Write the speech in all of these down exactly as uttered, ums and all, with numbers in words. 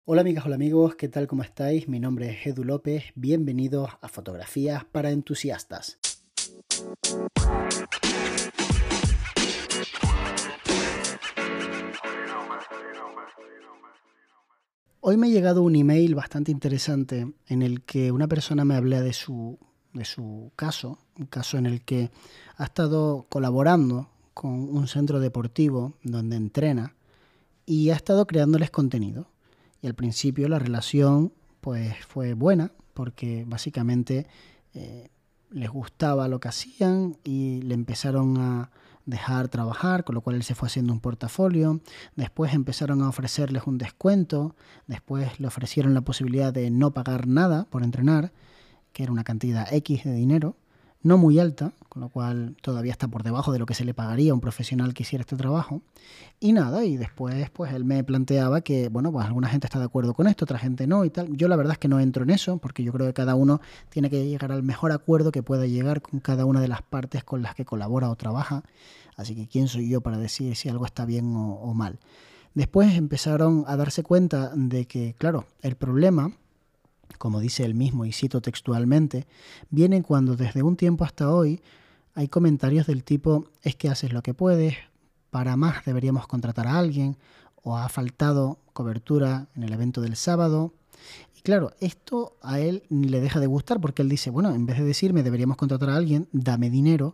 Hola amigas, hola amigos, ¿qué tal? ¿Cómo estáis? Mi nombre es Edu López, bienvenidos a Fotografías para Entusiastas. Hoy me ha llegado un email bastante interesante en el que una persona me habla de su, de su caso, un caso en el que ha estado colaborando con un centro deportivo donde entrena y ha estado creándoles contenido. Y al principio la relación pues fue buena porque básicamente eh, les gustaba lo que hacían y le empezaron a dejar trabajar, con lo cual él se fue haciendo un portafolio. Después empezaron a ofrecerles un descuento, después le ofrecieron la posibilidad de no pagar nada por entrenar, que era una cantidad X de dinero, no muy alta, con lo cual todavía está por debajo de lo que se le pagaría a un profesional que hiciera este trabajo. Y nada, y después pues él me planteaba que, bueno, pues alguna gente está de acuerdo con esto, otra gente no y tal. Yo la verdad es que no entro en eso, porque yo creo que cada uno tiene que llegar al mejor acuerdo que pueda llegar con cada una de las partes con las que colabora o trabaja. Así que quién soy yo para decir si algo está bien o, o mal. Después empezaron a darse cuenta de que, claro, el problema, como dice él mismo, y cito textualmente, viene cuando desde un tiempo hasta hoy hay comentarios del tipo: es que haces lo que puedes, para más deberíamos contratar a alguien, o ha faltado cobertura en el evento del sábado. Y claro, esto a él ni le deja de gustar porque él dice, bueno, en vez de decirme deberíamos contratar a alguien, dame dinero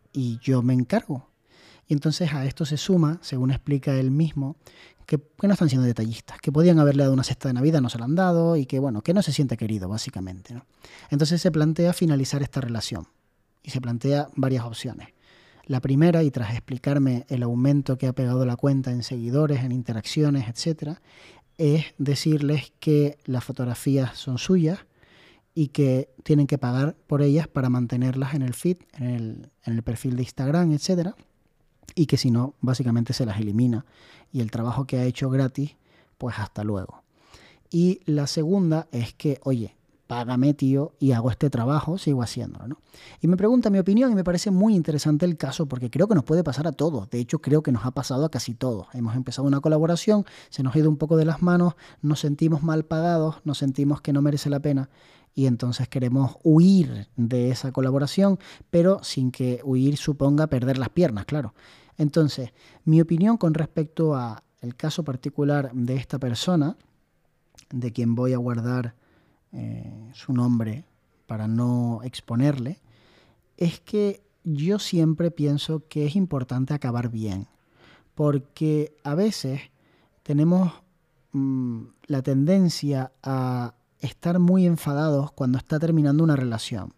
y yo me encargo. Y entonces a esto se suma, según explica él mismo, que, que no están siendo detallistas, que podían haberle dado una cesta de Navidad, no se la han dado, y que bueno, que no se siente querido, básicamente, ¿no? Entonces se plantea finalizar esta relación y se plantea varias opciones. La primera, y tras explicarme el aumento que ha pegado la cuenta en seguidores, en interacciones, etcétera, es decirles que las fotografías son suyas y que tienen que pagar por ellas para mantenerlas en el feed, en el, en el perfil de Instagram, etcétera, y que si no, básicamente se las elimina. Y el trabajo que ha hecho gratis, pues hasta luego. Y la segunda es que, oye, págame, tío, y hago este trabajo, sigo haciéndolo, ¿no? Y me pregunta mi opinión y me parece muy interesante el caso porque creo que nos puede pasar a todos. De hecho, creo que nos ha pasado a casi todos. Hemos empezado una colaboración, se nos ha ido un poco de las manos, nos sentimos mal pagados, nos sentimos que no merece la pena y entonces queremos huir de esa colaboración, pero sin que huir suponga perder las piernas, claro. Entonces, mi opinión con respecto a el caso particular de esta persona, de quien voy a guardar eh, su nombre para no exponerle, es que yo siempre pienso que es importante acabar bien, porque a veces tenemos mmm, la tendencia a estar muy enfadados cuando está terminando una relación.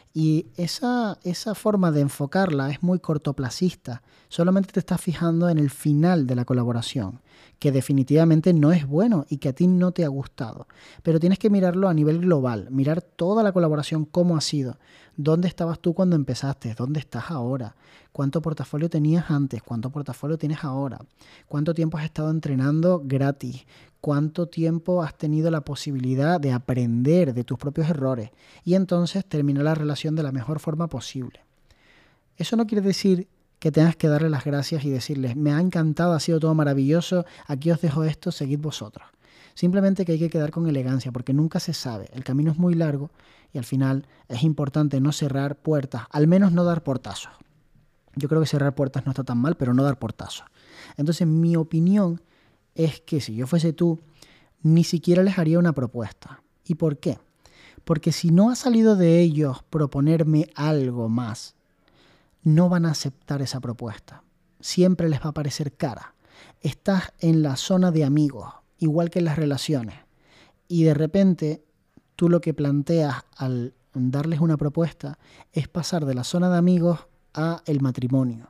Y esa, esa forma de enfocarla es muy cortoplacista. Solamente te estás fijando en el final de la colaboración, que definitivamente no es bueno y que a ti no te ha gustado. Pero tienes que mirarlo a nivel global, mirar toda la colaboración, cómo ha sido. ¿Dónde estabas tú cuando empezaste? ¿Dónde estás ahora? ¿Cuánto portafolio tenías antes? ¿Cuánto portafolio tienes ahora? ¿Cuánto tiempo has estado entrenando gratis? ¿Cuánto tiempo has tenido la posibilidad de aprender de tus propios errores? Y entonces terminar la relación de la mejor forma posible. Eso no quiere decir que tengas que darle las gracias y decirles, me ha encantado, ha sido todo maravilloso, aquí os dejo esto, seguid vosotros. Simplemente que hay que quedar con elegancia porque nunca se sabe, el camino es muy largo y al final es importante no cerrar puertas, al menos no dar portazos. Yo creo que cerrar puertas no está tan mal, pero no dar portazos. Entonces mi opinión es que si yo fuese tú, ni siquiera les haría una propuesta. ¿Y por qué? Porque si no ha salido de ellos proponerme algo más, no van a aceptar esa propuesta. Siempre les va a parecer cara. Estás en la zona de amigos, igual que en las relaciones. Y de repente, tú lo que planteas al darles una propuesta es pasar de la zona de amigos a el matrimonio.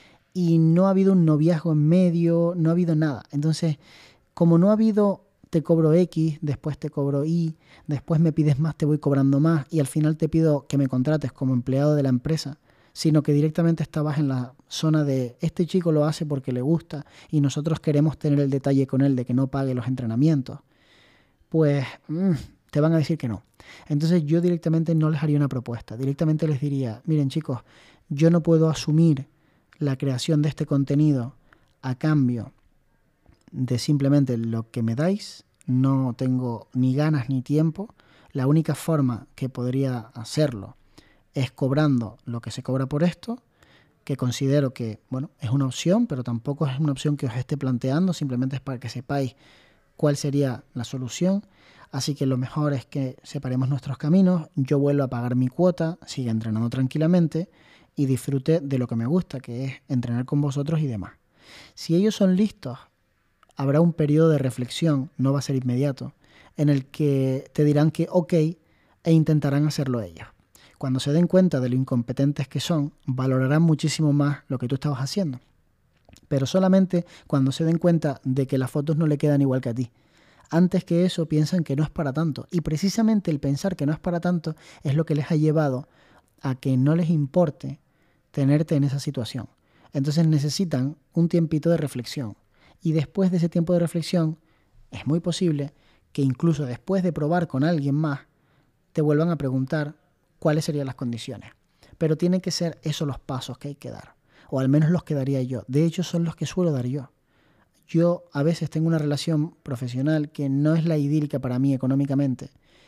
Y no ha habido un noviazgo en medio, no ha habido nada. Entonces, como no ha habido te cobro X, después te cobro Y, después me pides más, te voy cobrando más y al final te pido que me contrates como empleado de la empresa, sino que directamente estabas en la zona de este chico lo hace porque le gusta y nosotros queremos tener el detalle con él de que no pague los entrenamientos, pues mmm, te van a decir que no. Entonces yo directamente no les haría una propuesta, directamente les diría, miren chicos, yo no puedo asumir la creación de este contenido a cambio de simplemente lo que me dais, no tengo ni ganas ni tiempo, la única forma que podría hacerlo es cobrando lo que se cobra por esto, que considero que, bueno, es una opción, pero tampoco es una opción que os esté planteando, simplemente es para que sepáis cuál sería la solución. Así que lo mejor es que separemos nuestros caminos, yo vuelvo a pagar mi cuota, siga entrenando tranquilamente y disfrute de lo que me gusta, que es entrenar con vosotros y demás. Si ellos son listos, habrá un periodo de reflexión, no va a ser inmediato, en el que te dirán que ok e intentarán hacerlo ellos. Cuando se den cuenta de lo incompetentes que son, valorarán muchísimo más lo que tú estabas haciendo. Pero solamente cuando se den cuenta de que las fotos no le quedan igual que a ti. Antes que eso piensan que no es para tanto. Y precisamente el pensar que no es para tanto es lo que les ha llevado a que no les importe tenerte en esa situación. Entonces necesitan un tiempito de reflexión. Y después de ese tiempo de reflexión, es muy posible que incluso después de probar con alguien más, te vuelvan a preguntar cuáles serían las condiciones. Pero tienen que ser esos los pasos que hay que dar. O al menos los que daría yo. De hecho, son los que suelo dar yo. Yo a veces tengo una relación profesional que no es la idílica para mí económicamente.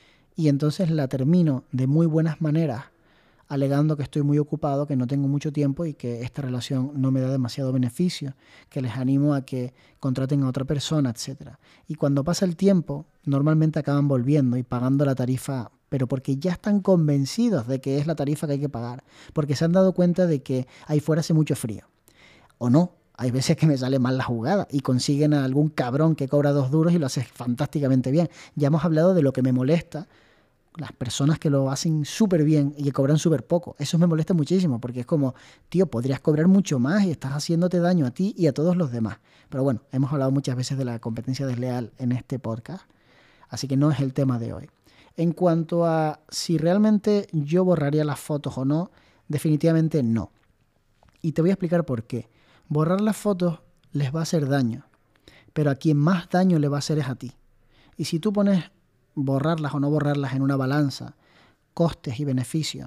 Y entonces la termino de muy buenas maneras, alegando que estoy muy ocupado, que no tengo mucho tiempo y que esta relación no me da demasiado beneficio, que les animo a que contraten a otra persona, etcétera. Y cuando pasa el tiempo, normalmente acaban volviendo y pagando la tarifa, pero porque ya están convencidos de que es la tarifa que hay que pagar, porque se han dado cuenta de que ahí fuera hace mucho frío. O no, hay veces que me sale mal la jugada y consiguen a algún cabrón que cobra dos duros y lo hace fantásticamente bien. Ya hemos hablado de lo que me molesta, las personas que lo hacen súper bien y que cobran súper poco. Eso me molesta muchísimo porque es como, tío, podrías cobrar mucho más y estás haciéndote daño a ti y a todos los demás. Pero bueno, hemos hablado muchas veces de la competencia desleal en este podcast, así que no es el tema de hoy. En cuanto a si realmente yo borraría las fotos o no, definitivamente no. Y te voy a explicar por qué. Borrar las fotos les va a hacer daño, pero a quien más daño le va a hacer es a ti. Y si tú pones borrarlas o no borrarlas en una balanza, costes y beneficios,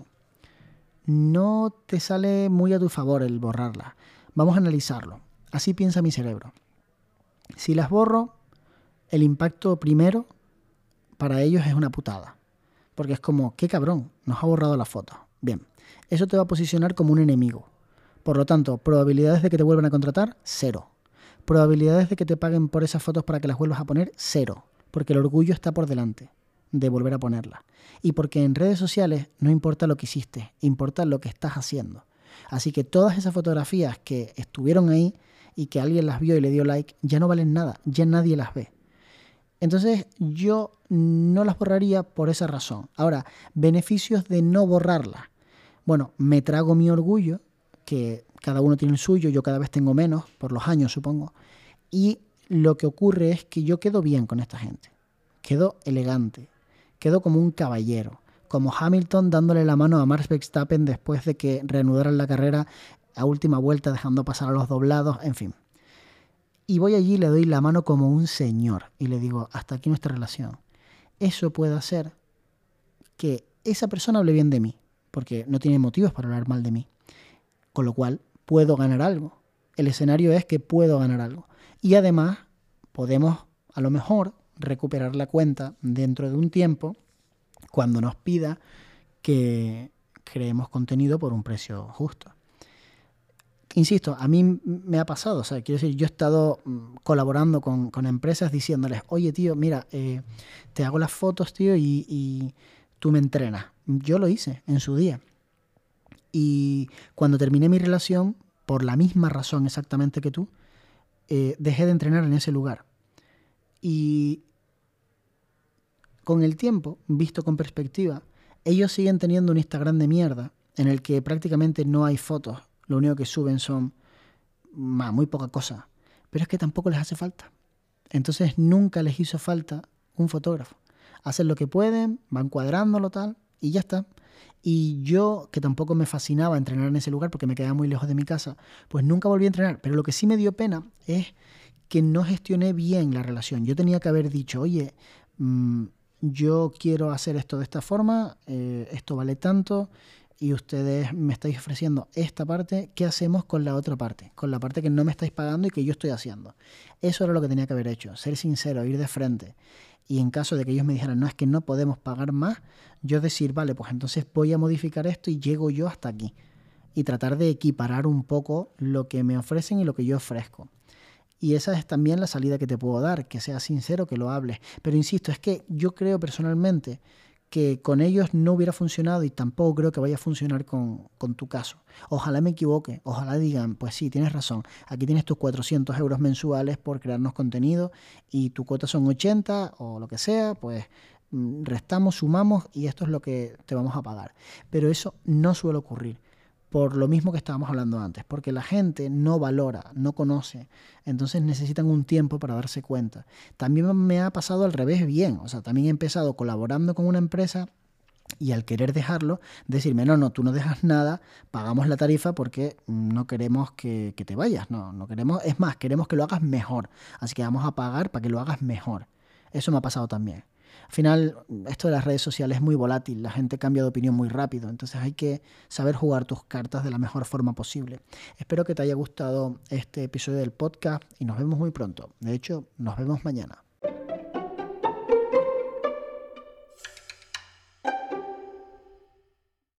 no te sale muy a tu favor el borrarlas. Vamos a analizarlo. Así piensa mi cerebro. Si las borro, el impacto primero para ellos es una putada. Porque es como, qué cabrón, nos ha borrado la foto. Bien, eso te va a posicionar como un enemigo. Por lo tanto, probabilidades de que te vuelvan a contratar, cero. Probabilidades de que te paguen por esas fotos para que las vuelvas a poner, cero. Porque el orgullo está por delante de volver a ponerla. Y porque en redes sociales no importa lo que hiciste, importa lo que estás haciendo. Así que todas esas fotografías que estuvieron ahí y que alguien las vio y le dio like, ya no valen nada, ya nadie las ve. Entonces yo no las borraría por esa razón. Ahora, beneficios de no borrarlas. Bueno, me trago mi orgullo, que cada uno tiene el suyo, yo cada vez tengo menos, por los años supongo, y lo que ocurre es que yo quedo bien con esta gente. Quedo elegante. Quedo como un caballero. Como Hamilton dándole la mano a Max Verstappen después de que reanudaran la carrera a última vuelta dejando pasar a los doblados, en fin. Y voy allí y le doy la mano como un señor y le digo, hasta aquí nuestra relación. Eso puede hacer que esa persona hable bien de mí, porque no tiene motivos para hablar mal de mí. Con lo cual, puedo ganar algo. El escenario es que puedo ganar algo. Y además, podemos, a lo mejor, recuperar la cuenta dentro de un tiempo cuando nos pida que creemos contenido por un precio justo. Insisto, a mí me ha pasado, o sea, quiero decir, yo he estado colaborando con, con empresas diciéndoles, oye, tío, mira, eh, te hago las fotos, tío, y, y tú me entrenas. Yo lo hice en su día. Y cuando terminé mi relación, por la misma razón exactamente que tú, eh, dejé de entrenar en ese lugar. Y con el tiempo, visto con perspectiva, ellos siguen teniendo un Instagram de mierda en el que prácticamente no hay fotos. Lo único que suben son bah, muy poca cosa. Pero es que tampoco les hace falta. Entonces nunca les hizo falta un fotógrafo. Hacen lo que pueden, van cuadrándolo tal y ya está. Y yo, que tampoco me fascinaba entrenar en ese lugar porque me quedaba muy lejos de mi casa, pues nunca volví a entrenar. Pero lo que sí me dio pena es que no gestioné bien la relación. Yo tenía que haber dicho, oye, mmm, yo quiero hacer esto de esta forma, eh, esto vale tanto, y ustedes me estáis ofreciendo esta parte, ¿qué hacemos con la otra parte? Con la parte que no me estáis pagando y que yo estoy haciendo. Eso era lo que tenía que haber hecho, ser sincero, ir de frente. Y en caso de que ellos me dijeran, no, es que no podemos pagar más, yo decir, vale, pues entonces voy a modificar esto y llego yo hasta aquí. Y tratar de equiparar un poco lo que me ofrecen y lo que yo ofrezco. Y esa es también la salida que te puedo dar, que seas sincero, que lo hables. Pero insisto, es que yo creo personalmente que con ellos no hubiera funcionado y tampoco creo que vaya a funcionar con, con tu caso. Ojalá me equivoque, ojalá digan, pues sí, tienes razón, aquí tienes tus cuatrocientos euros mensuales por crearnos contenido y tu cuota son ochenta o lo que sea, pues restamos, sumamos y esto es lo que te vamos a pagar. Pero eso no suele ocurrir. Por lo mismo que estábamos hablando antes, porque la gente no valora, no conoce, entonces necesitan un tiempo para darse cuenta. También me ha pasado al revés bien, o sea, también he empezado colaborando con una empresa y al querer dejarlo, decirme, no, no, tú no dejas nada, pagamos la tarifa porque no queremos que, que te vayas, no, no queremos, es más, queremos que lo hagas mejor, así que vamos a pagar para que lo hagas mejor. Eso me ha pasado también. Al final, esto de las redes sociales es muy volátil, la gente cambia de opinión muy rápido, entonces hay que saber jugar tus cartas de la mejor forma posible. Espero que te haya gustado este episodio del podcast y nos vemos muy pronto. De hecho, nos vemos mañana.